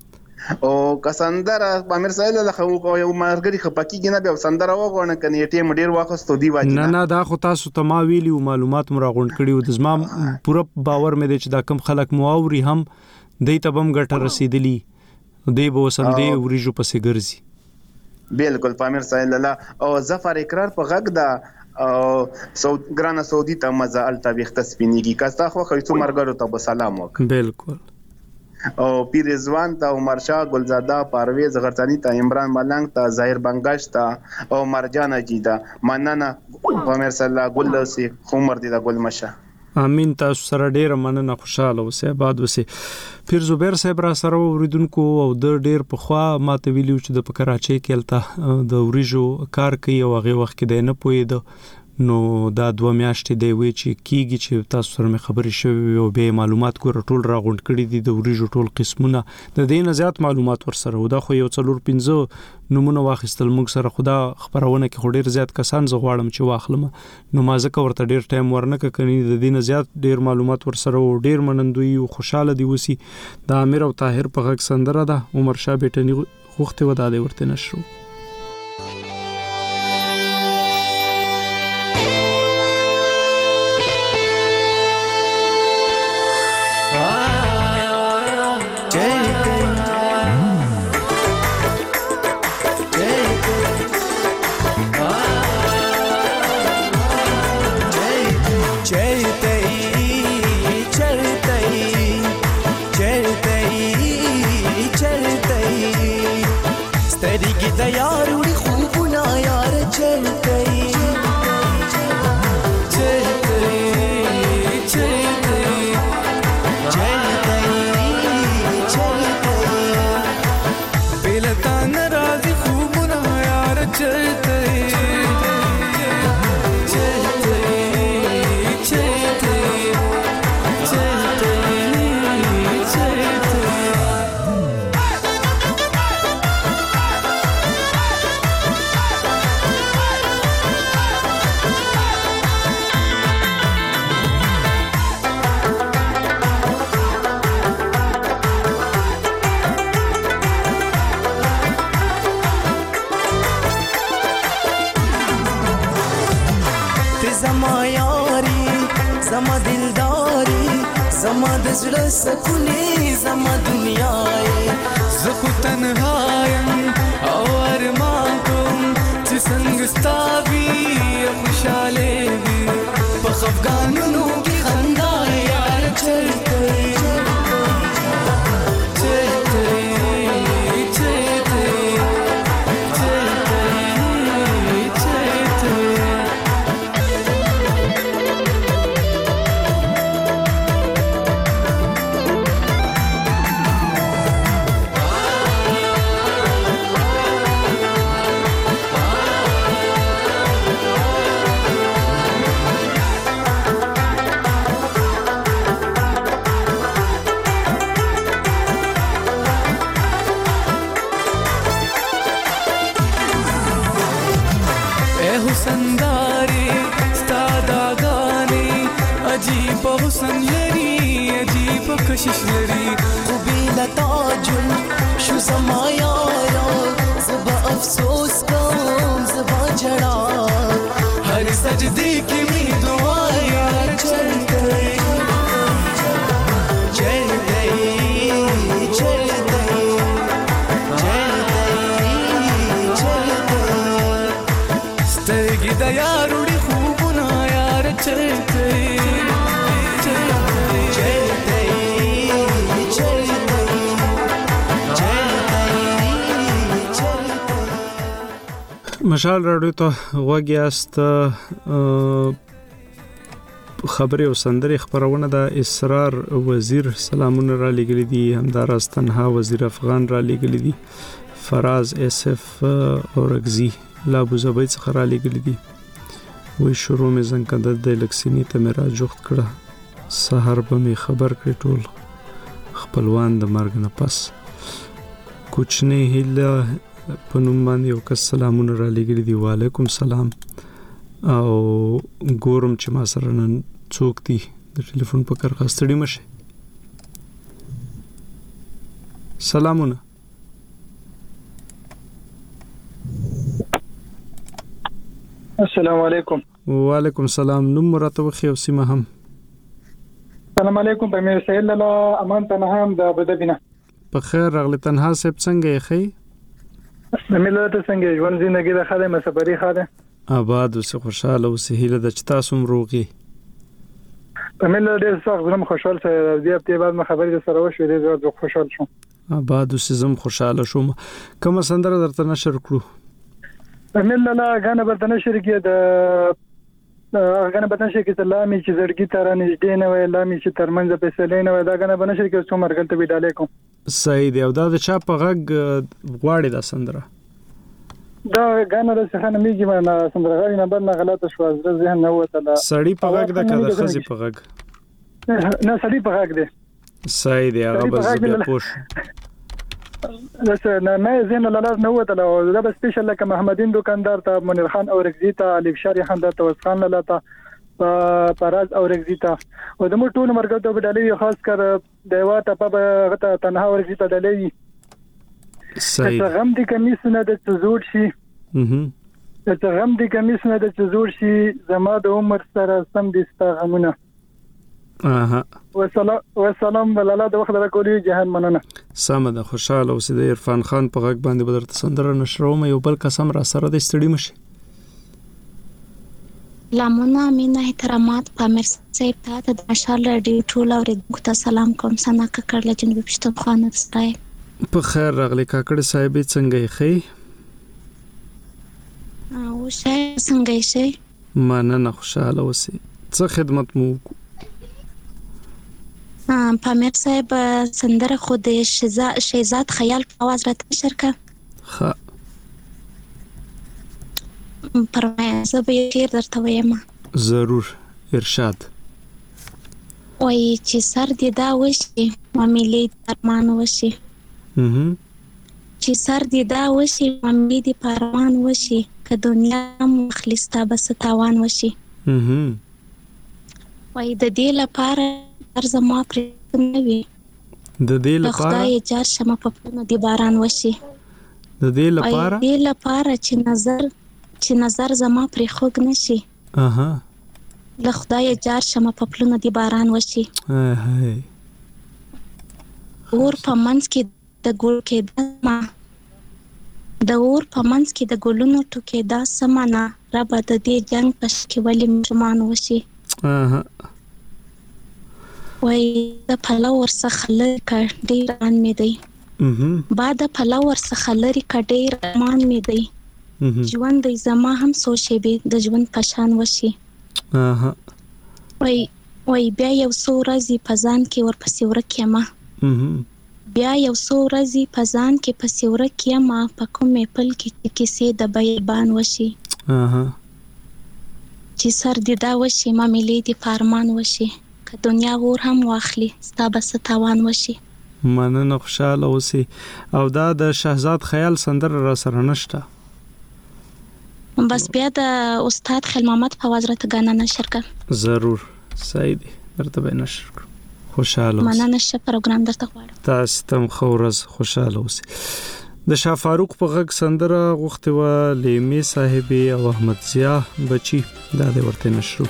او کسندره پامیر صاحب له خو یو مارګری خپکیږي نه به سندره وغوڼه کني ټیم ډیر واخستو دی واجب نه نه دا خو تاسو ته ما ویلی معلومات مر غونډ کړي د زما پوره باور مې دي چې دا کم خلک مواوري هم دای ته بم ګټه رسیدلی دی به سم دی ورجو پسې ګرځي بالکل پامیر صاحب الله او ظفر اقرار په غږ دا او سعود ګرانه سعودي ته مزه الته وخت سپینیږي کاستا خو خیڅو مرګرو ته سلام وک بالکل او پیر رضوان ته عمر شاه ګلزاده پرویز غرتانی ته عمران ملنګ ته ظاهر بنگش ته او مرجان اجیدا مننه پامیر صلی الله ګل سي عمر دي دا ګل مشه امين تاسو سره ډیر مننه خوشاله اوسه بعد وسه پیر زبیر صاحب را سره وریدونکو او د ډیر په خوا ماته ویلو چې د کراچۍ کېلته د وريجو کار کوي او هغه وخت کې د نه پوي د نو دا دوه میاشتې دی وی چې کیږي چې تاسو سره مې خبرې شوي او به معلومات کو ټول را غونډ کړي دي د وريجو ټول قسمونه د دې نه زیات معلومات ور سره ودا خو یو څلور پنځه نمونه واخیستل موږ سره خدا خبرونه کې ډیر زیات کسان زغواړم چې واخلم نو ما ځکه ورته ډیر ټایم ورنکه کني د دې نه زیات ډیر معلومات ور سره او ډیر منندوی او خوشاله دی وسی د امیر او طاهر په غږ سندره ده عمر شاه بیٹنی خوخته وداله ورته نشو चलते चलते سترګې د یار وړي خوبونه یار چرته زړه سکونې زما دنیا یې زه خو تنها یم او ارمان کوم چې څنګه ستا وي خوشحالې وي په خفګانونو کې خندا یار چرته کشش لري خو بلا تاجل شو زما یارا زبا افسوس کوم زبا جڑا هر سجدی کی می دعا یار چلتے چلتے چلتے چلتے سترګې د یار وړي خوبونه یار چلتے مشال راډیو ته غوږ یاست. خبرې او سندرې خبرونه د اسرار وزیر سلامونه را لګلې دي، همداراز تنها وزیر افغان را لګلې دي، فراز اس اف اورګزی لا ابو ظبي څخه را لګلې دي. وې شروع مې څنګه د لکسینی ته مې را جوخت کړه، سحر به مې خبر کړ ټول خپلوان د مرګ نه پس. کوچنی هله په نوم باندې یو کس سلامونه را لګلې دي. وعلیکم سلام. او ګورم چې ما سره نن څوک دي د ټلیفون په کرخه ستړي مشه. سلامونه. السلام علیکم. وعلیکم سلام. نوم مراتب خو او سیمه هم. السلام علیکم. په مې سهیل الله امان تنها هم د ابوظبي نه. په خیر راغلی. تنها صاحب څنګه یې خې؟ ملت څنګه ژوند زندگی د خاله مسافری خاله آباد اوسه خوشاله اوسه هیله د چتا سوم روغي. په ملت ډېر سخت زم خوشاله سره دې په بعد ما خبرې سره وشو دې زړه خوشاله شوم. آباد اوسه زم خوشاله شوم. کوم سندره درته نشر کړو؟ په ملت لا غانه برته نشر کې د غانه برته نشر کې سلامي چې زړګي تر نږدې نه وای، لامي چې ترمنځ فیصله نه وای، دا غانه برته نشر کې څو مرګل ته ویډالې کوم. صحیح دی. او دا د چا په غږ غواړي دا سندره؟ دا غانه د څخه میږي ما سندره غاړي نه بل نه غلطه شو، زړه ذهن نه وته. سړی په غږ د کده خزي په غږ نه سړی په غږ دی. صحیح دی. هغه بس بیا پوش لسه نه مې زین لاله نه وته. دا به سپیشل لکه محمدین دکاندار ته، منیر خان اورګزی ته، علي بشاری خان ته، توسخان لاله ته، پراز اورګزی ته، او د مو ټول مرګ ته بدلې خاص کر د واته په غته تنها اورګزی ته دلې. صحیح. غم دي کمیس نه د تزور شي. اها ته غم دي کمیس نه د تزور شي، زما د عمر سره سم دي ستا غمونه. اها وسلام وسلام بلاله د وخت راکولي جهان مننه. سم ده. خوشاله اوسې. د عرفان خان په غږ باندې بدرته سندره نشروم. یو بل قسم را سره د ستړي مشي. لامونه مینا احترامات پامیر صاحب ته د مشال رادیو ټول اوریدونکو ته سلام کوم. سنا ککړ له جنوب پښتونخوا نه ستای. په خیر راغلی کاکړ صاحب. څنګه یې خې؟ شای څنګه شي مننه خوشاله اوسئ څه خدمت مو وکړو پامیر صاحب سندره خو د شهزاد خیال په आवाज راته شرکه ها پرمه زه به شعر درته وایم ضرور ارشاد وای چې سر دې دا وشي ماملې درمان وشي هم چې سر دې دا وشي ماملې دې پرمان وشي که دنیا مخلصتا بس تاوان وشي هم وای د دې لپاره هر زما پر نه وي د دې لپاره خدای جار شمه په پلونو دی باران وشي د دې لپاره د دې لپاره چې نظر چې نظر زما پر خوګ نشي اها د خدای جار شمه په پلونو دی باران وشي هاي اور په منځ کې د ګل کې دما د اور په منځ کې د ګلونو ټوکې دا سمانا رب د دې جنگ پښ کې ولې مشمان وشي اها وای د پلاور څخه لری کړ ډیر ان می دی بعد پلاور څخه لری کړ ډیر مان می دی ژوند د زما هم سوچې به د ژوند پشان وشي اها وای وای بیا یو څو ورځې پزان کې ورپسې ورکه ما بیا یو څو ورځې پزان کې پسې ورکه ما په کومې پل کې کیسې د بیان وشي اها چې سر دې دا وشي ما ملي دې فرمان وشي که دنیا ور هم واخلي ستا بس تاوان وشي مننه خوشاله اوسئ او دا د شهزاد خیال سندره را سره نشته بس بیا د استاد خیل محمد په आवाज راته غانا نشر کړ ضرور صحیح دی درته به نشر کړ خوشاله اوسئ مننه ش پروګرام درته غواړم تاسو تم خورز خوشاله اوسئ د شاه فاروق په غږ سندره غوښته و لیمه صاحبې او احمد ضیا بچي دا د ورته نشرو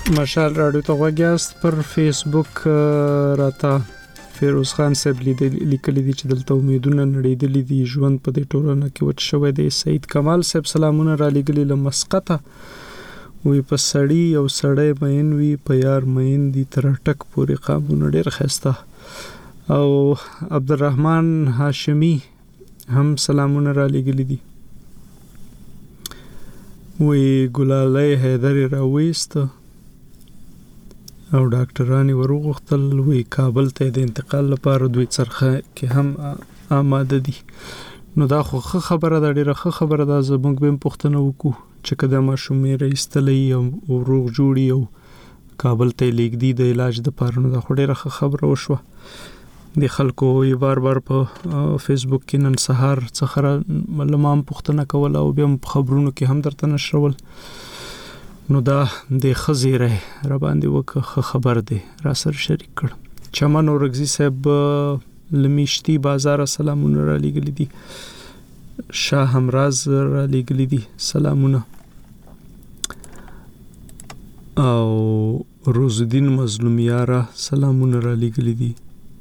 مشال رادیو ته وګیاست پر فیسبوک راته فیروز خان صاحب لیکلي دي چې دلته امیدونه نړیدلې دي ژوند په دې ټولنه کې وچ شوی دی. سید کمال صاحب سلامونه را لګلي له مسقطه وی په سړی او سړی مین وی په یار مین دي تر ټک پورې قابونه ډېر خسته. او عبدالرحمن هاشمی هم سلامونه را لګلي دي وی ګلالی حیدر راويست او ډاکټرانی وروغختل وی کابل ته د انتقال لپاره دوی څرخه کې هم آماده دي. نو دا خو خبره ده ډیره خبره ده. زموږ به پښتنه وکړو چې کله ما شومې رئیستلې او روغ جوړي او کابل ته لیږدي د علاج د پاره. نو دا خو ډیره خبره وشوه. د خلکو یې بار بار په فیسبوک کې نن سهار څخه ملمام پښتنه کول او بیا خبرونو کې هم درته نشرول. نو دا د خزیره را باندې وکه خبر دی را سره شریک کړ. چمن اورګزی صاحب لمیشتي بازار سلامونه را لګلې دي. شاه همراز را لګلې دي سلامونه. او روزالدین مظلومیاره سلامونه را لګلې دي.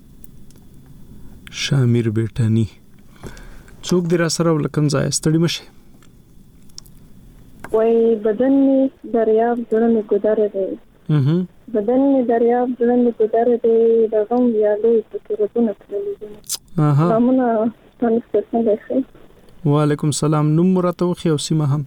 شامیر بیٹانی څوک دی را سره ولکم ځای ستړي مشه. وای بدن می دریاب زړه می ګدار دی. اها بدن می دریاب زړه می ګدار دی. د غم یادې فکرونه کړلې دي. اها سلامونه تاسو څنګه ښه. وعلیکم السلام. نوم مرته وخی او سیمه هم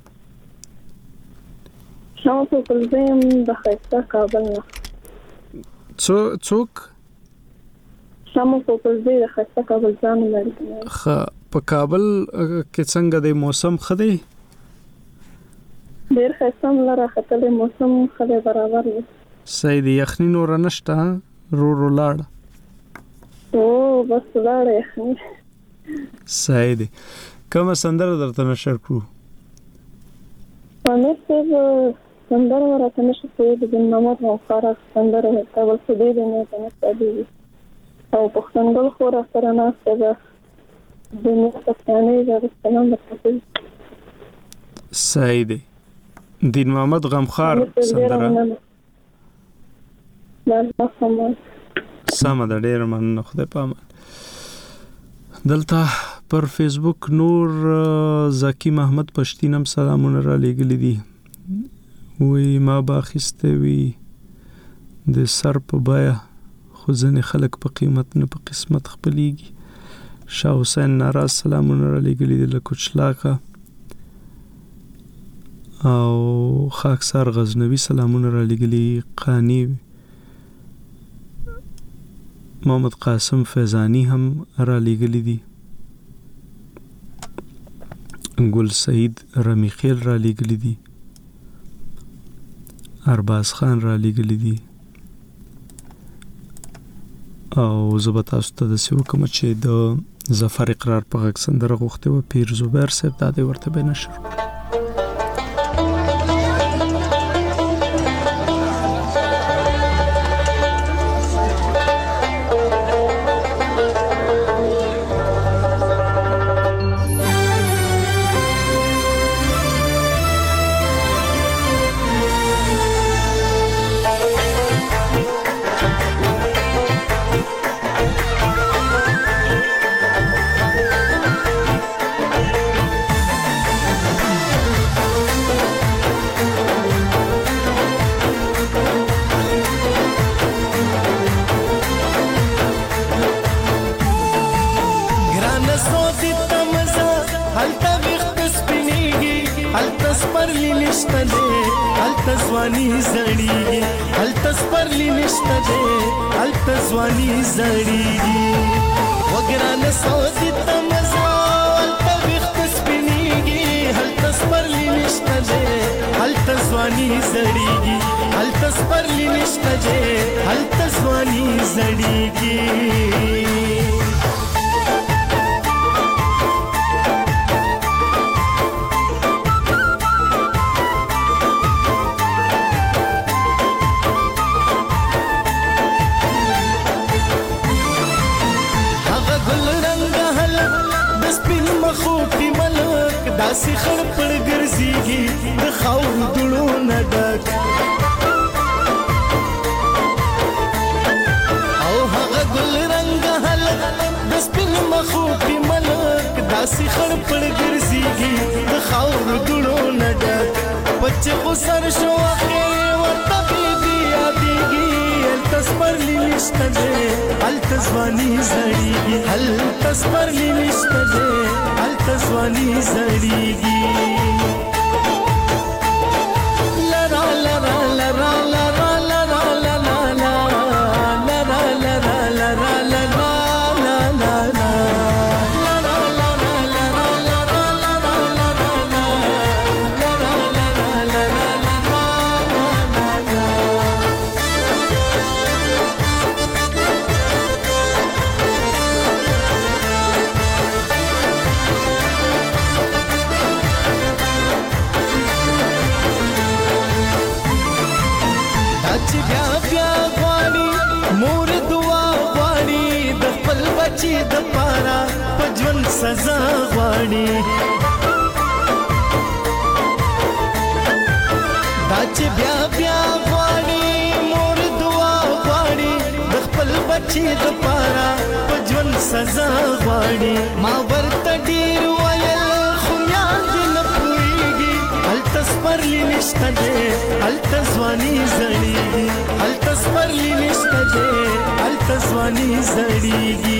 شاو په کلزم د خیسته کابل نه. څو څوک شامو په کلزم د خیسته کابل ځان لري. خ په کابل کې څنګه د موسم خدي ډیر خیسته لره خطلې موسم خله برابر دی. سید یخنی نور نشته رو رو لاړ او بس لاړ یخنی. سید کوم سندره درته نشر کړو؟ پامیر څه سندره ورته نشو په دې د نامه او خارق سندره کابل څه دی نه کنه دی او پښتنګل خو را سره نه ستګه د نو څنګه یې ستنه مته. سید دین محمد غمخار سندره سم د ډیر من خدای پامه. دلته پر فیسبوک نور زکی محمد پښتینم سلامونه را لګلې دي. وی ما باخسته وی د سر په بیا خو ځنې خلک په قیمت نه په قسمت خپلېږي. شاه حسین ناراض سلامونه را لګلې دي له کوچلاکه. او خاکسار غزنوی سلامونه را لګلي. قانی محمد قاسم فیضانی هم را لګلي دي. ګل سعید رمیخیل را لګلي دي. ارباز خان را لګلي دي. او زبط تاسو ته د سیو کوم چې د ظفر اقرار په غږ سندره غوښته و پیر زبیر صاحب د دې ورته به نشر. داسې خړ پړ ګرځيږي د خاور دړو نه ډک داسې خړ پړ ګرځيږي د خاور دړو نه ډک پچ خو سر شو اخر ورته بي یادېږي تسپرلی نشته دې هل تزوانی زړیږي هل تسپرلی نشته دې هل تزوانی زړیږي لرا لرا لرا لرا لرا لرا لرا لرا لرا لرا چې د پارا پجون سزا غواړي دا چې بیا بیا غواړي مور دعا غواړي د خپل بچي د پارا پجون سزا غواړي ما ورته ډیر ویل خو یاد نه پوهیږي هلته سپرلی نشته دی هلته ځواني زړیږي هلته سپرلی نشته دی هلته ځواني زړیږي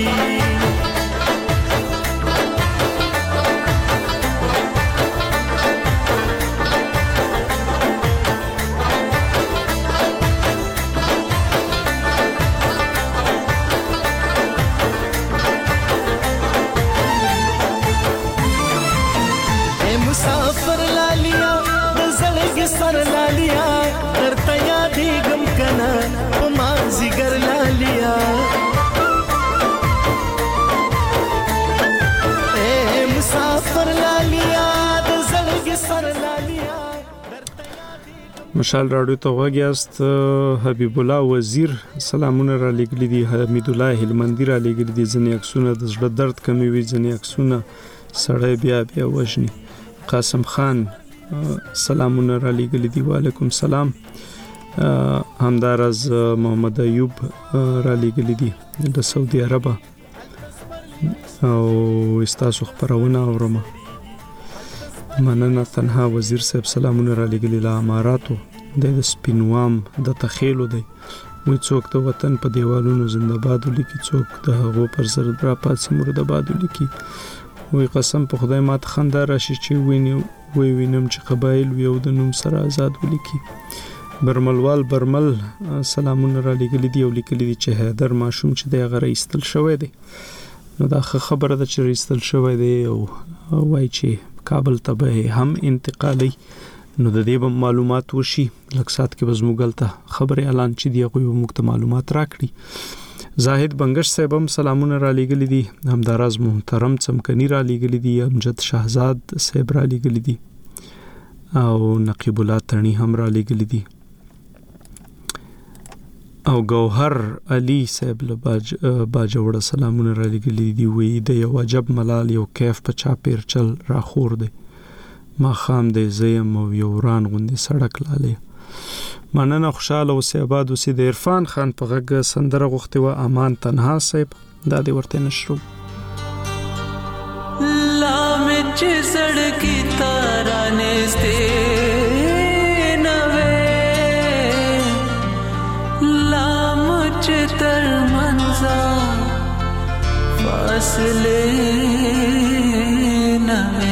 مسافر لالیا د زړګي سر لالیا درته یادېږم کنه په ما زیګر لالیا اے مسافر لالیا د زړګي سر لالیا مشال راډیو ته وګیاست حبیب الله وزیر سلامونه را لګلی دي حمید الله هلمندی را لګلی دي ځنې عکسونه د زړه درد کمی وي ځنې عکسونه سړی بیا بیا وژني قاسم خان سلامونه را لګلی دی وعلیکم سلام همدارز محمد ایوب را لګلی دی د سعودي عرب او استاسو خبرونه اورم مننه تنها وزیر صاحب سلامونه را لګلی لا اماراتو د سپینوام د تخیلو دی وې څوک د وطن په دیوالونو زنده‌باد ولیکي څوک د هغو پر سر درا پاتې مرادآباد ولیکي وی قسم په خدای ماته خندا راشي چې ویني وی وینم چې قبایل ویو د نوم سره آزاد ولیکي برملوال برمل سلامونه را لګلی دی او لیکلی دی چې حیدر ماشوم چې د غره ایستل شوی دی نو دا خبره ده چې ایستل شوی دی او وای چې کابل ته به هم انتقالي نو د دې معلومات وشي لکسات کې بزموګلته خبره اعلان چې دی غوي موږ ته معلومات راکړي زاهد بنگش صاحبم سلامونه را لګلی دي همداراز محترم چمکنی را لګلی دي امجد شهزاد صاحب را لګلی دي او نقیب الله ترنی هم را لګلی دي او گوهر علی صاحب له باج باجوړه سلامونه را لګلی دي وی د یو عجب ملال یو کیف په چاپیر چل را خور دی ما خام دی زیم او یو وران غوندي سړک لاله مننه خوشاله اوسې آباد اوسې د عرفان خان په غږ سندره غوښتي و امان تنها صاحب دا دې ورته نشرو لا مچ سړکی تارانه سته نوې لا مچ تر منزا فاصله نوې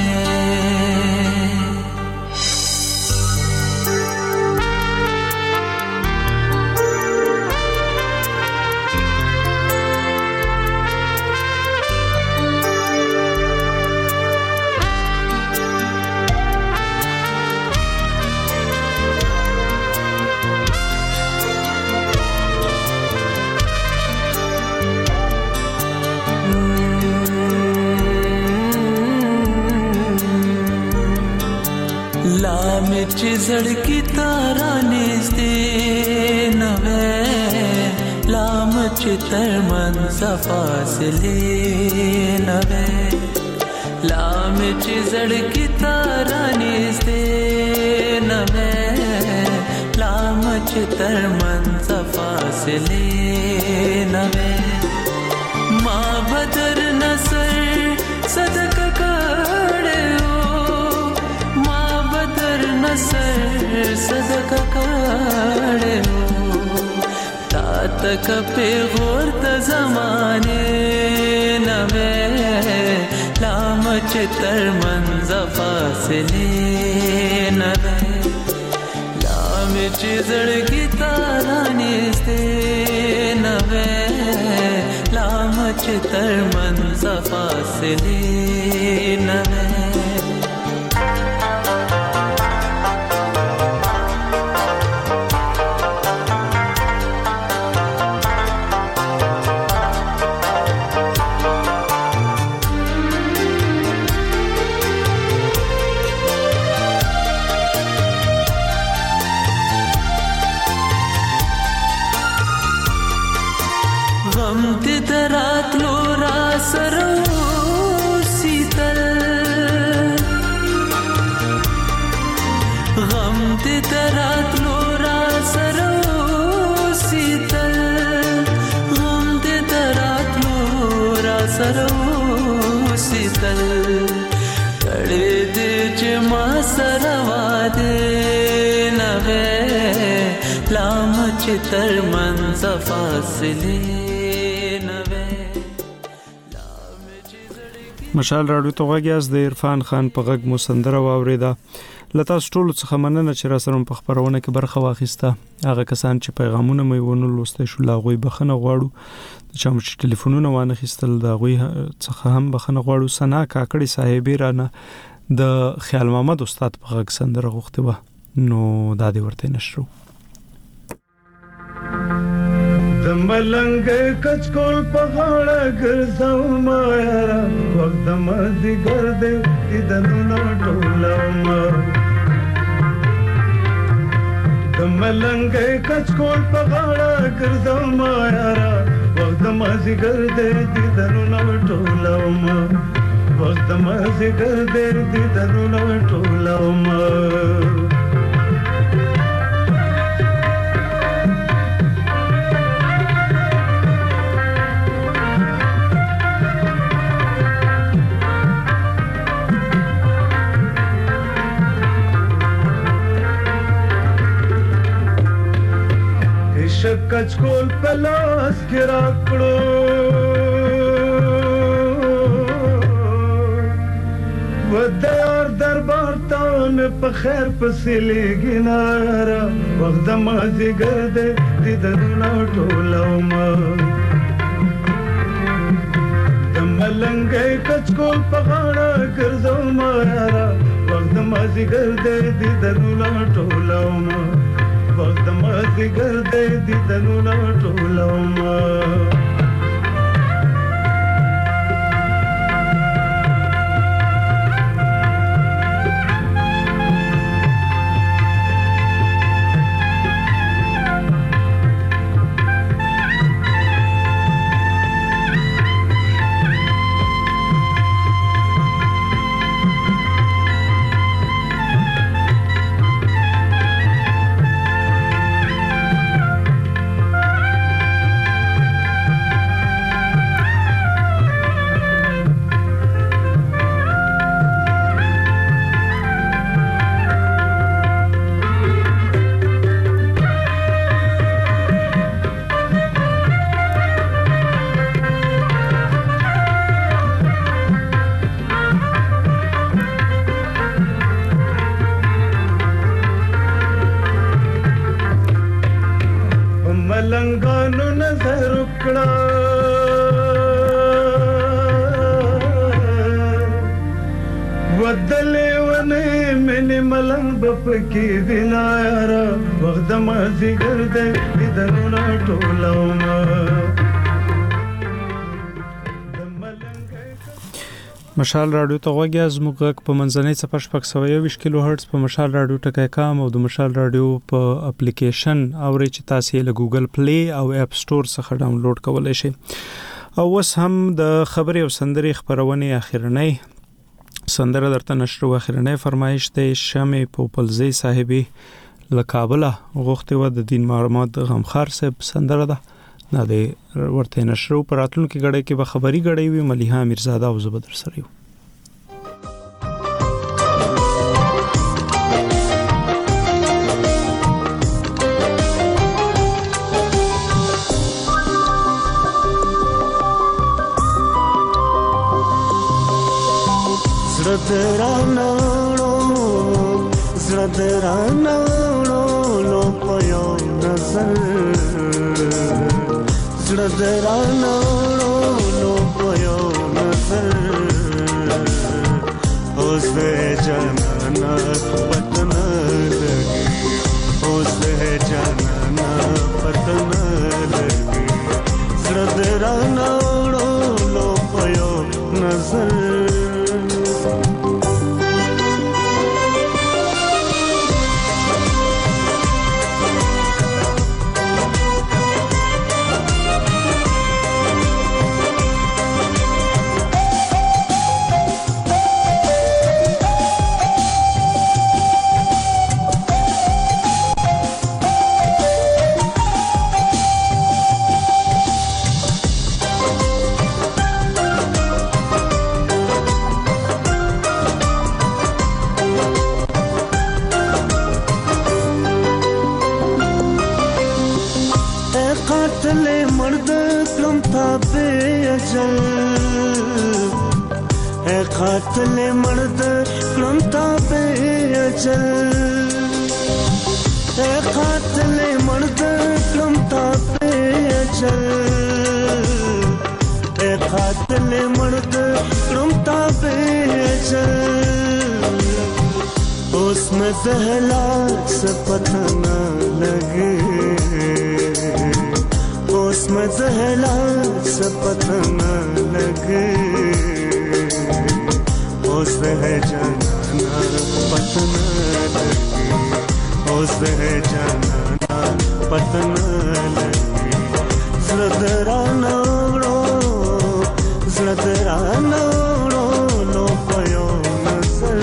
मिर्च झड़की तारा नेस्ते नवे लाम चितर मन सफासले नवे लाम झड़की तारा नेस्ते नवे लाम चितर मन सफासले नवे माँ बदर नसर सदक का تک پیغور د زمانه نوې لام چې تر منځ فاصله نوې لام چې زړګي تارانه ستې نوې لام چې تر منځ فاصله نوې تر منځ فاصله نوې مشال راډیو ته غوږیاس د عرفان خان په غږ مو سندره واوریده. لته ټولو څخه مننه چې را سره په خبرونه کې برخه واخیسته. هغه کسان چې پیغامونه مې ونه لوسته شو لاغوي بخنه غواړو چې موږ ټلیفونونه وانه خستل دا غوي څخه هم بخنه غواړو. سنا کاکړي صاحب رانه د خیال محمد استاد په غږ سندره غوښته و نو دا دې ورته نشرو. د ملنګ کچکول په غاړه ګرځاو ما یارا وخت مازی ګرځې د نونو ټولاو ما د ملنګ کچکول په غاړه ګرځاو ما یارا وخت مازی ګرځې د نونو ټولاو ما وخت مازی ګرځې د نونو ټولاو ما کچکول پلاس کې راکړو ودار دربار ته مې په خیر پسې لګینارا وخت مازی ګرځې د درنو ټولاو ما د ملنګ کچکول په غاړه ګرځاو ما یارا وخت مازی ګرځې د درنو ټولاو ما وخت مازی ګرځې د دنونو ټولاو ما ملنګانو نظر وکړه ودلې ونه مې ملنګ بپکې وینا یارا وخت مازی ګرځې د درنو ټولاو ما مشال راډیو ته غوږی زموږ غږ په منځنۍ صفحه شپږ سوه یوویشت کیلو هرتز په مشال راډیو ټکی کام او د مشال راډیو په اپلیکیشن اوري چې تاسو یې له ګوګل پلی او اپ سٹور څخه ډاونلوډ کولای شئ. او اوس هم د خبري او سندري خبرونه اخیرنۍ سندره درته نشر واخرنۍ فرمایش ته شمع پوپلزی صاحبي له کابل غوښته و د دین محمد غمخار صاحب سندره ده نه دی ورته نشر په راتلونکو غړې کې به خبري غړې وي مليحه میرزاده او زبدر سره یو زړه درانه زړه درانه لو په یو نظر زړه درانه لو په یو نظر اوس دې جانانا پته نه لګي اوس دې جانانا پته نه لګي زړه درانه لو په یو نظر قاتل مرد کلم تابع اجل اے قاتل مرد کلم تابع اجل اے قاتل مرد کلم تابع اجل اس میں دہلا سے پتہ نہ لگے اس میں دہلا سے پتہ نہ لگے اوس ہے جانانا پتہ نہ لگے اوس ہے جانانا پتہ نہ لگے زړه درانه زړه درانه لو په یو نظر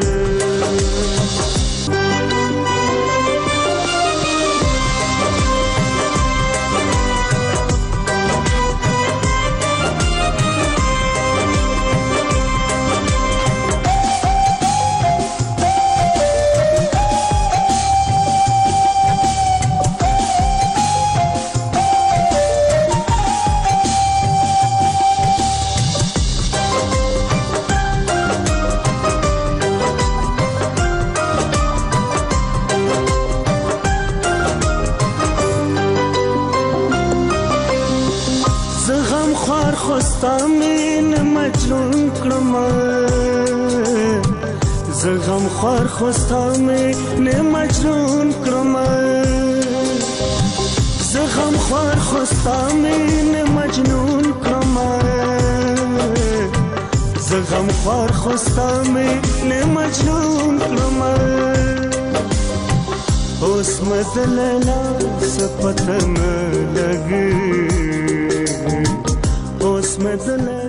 زغم خوار خوستا مې نه مجنون کړم زغم خوار خوستا مې نه مجنون کړم زغم خوار خوستا مې نه مجنون کړم اوس مې لیلا څه پته نه لګي اوس مې